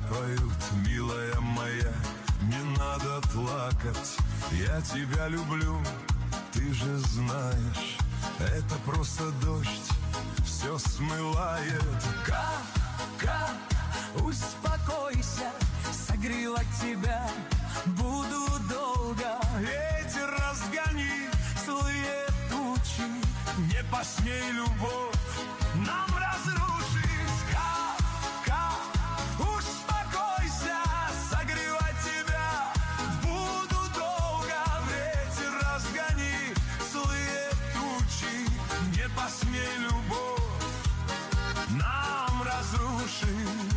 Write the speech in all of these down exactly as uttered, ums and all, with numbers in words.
поют, милая моя, не надо плакать. Я тебя люблю, ты же знаешь, это просто дождь все смывает. Кап, кап, успокойся, согрела тебя, буду долго. Ветер разгони злые тучи, не посмей любовь нам разрушить. Кап, кап, успокойся, согрела тебя, буду долго. Ветер разгони злые тучи, не посмей любовь нам разрушить.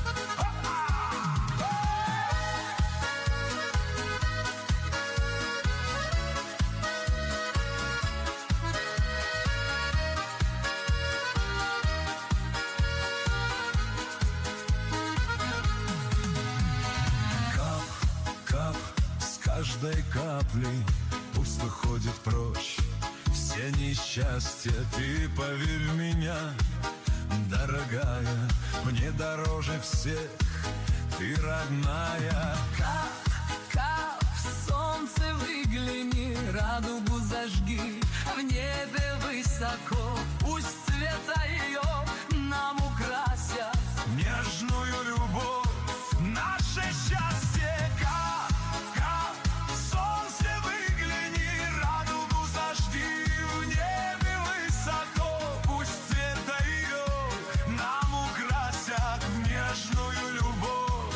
Каждой каплей пусть уходит прочь все несчастья. Ты поверь в меня, дорогая, мне дороже всех ты родная. Кап, кап, солнце выгляни, радугу зажги, в небе высоко, пусть цвета ее нам украсят нежную любовь, наше счастье. Кап, кап, солнце выгляни, радугу зажги, в небе высоко, пусть цвета ее нам украсят нежную любовь,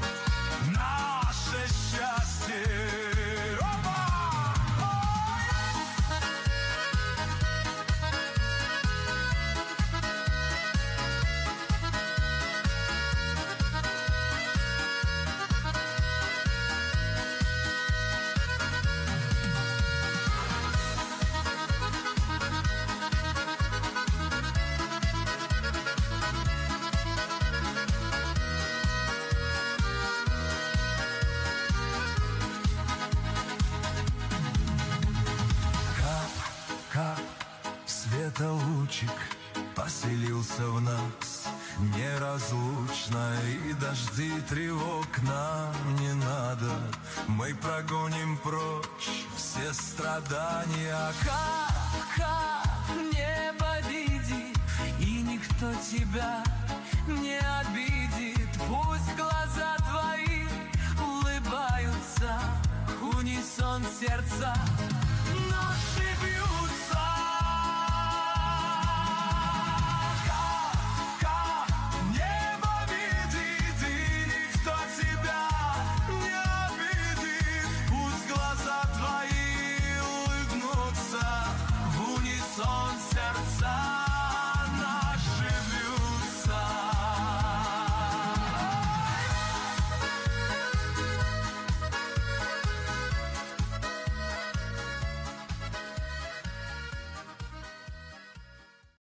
наше счастье. Лучик поселился в нас неразлучно, и дожди тревог нам не надо. Мы прогоним прочь все страдания. Кап, кап, небо видит, и никто тебя не обидит. Пусть глаза твои улыбаются, унисон сердца.